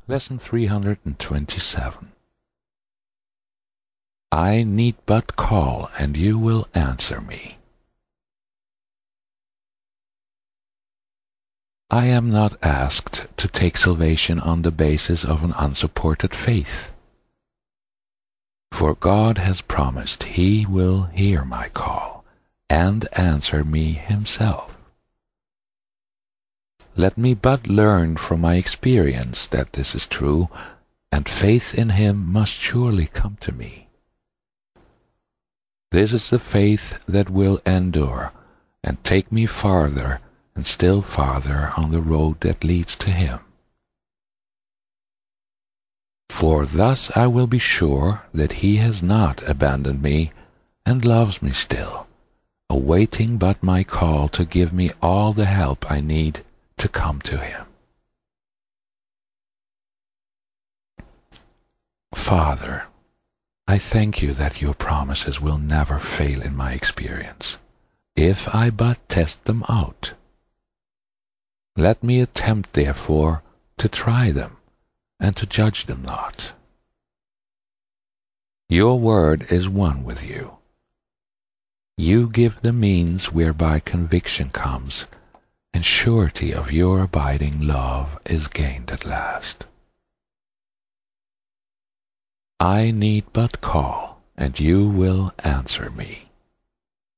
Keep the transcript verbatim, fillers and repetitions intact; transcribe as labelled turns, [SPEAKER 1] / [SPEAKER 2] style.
[SPEAKER 1] Lesson three hundred twenty-seven. I need but call, and you will answer me. I am not asked to take salvation on the basis of an unsupported faith. For God has promised He will hear my call and answer me Himself. Let me but learn from my experience that this is true, and faith in Him must surely come to me. This is the faith that will endure and take me farther and still farther on the road that leads to Him. For thus I will be sure that He has not abandoned me and loves me still, awaiting but my call to give me all the help I need to come to Him. Father, I thank you that your promises will never fail in my experience, if I but test them out. Let me attempt, therefore, to try them, and to judge them not. Your word is one with you. You give the means whereby conviction comes, and surety of your abiding love is gained at last. I need but call, and you will answer me.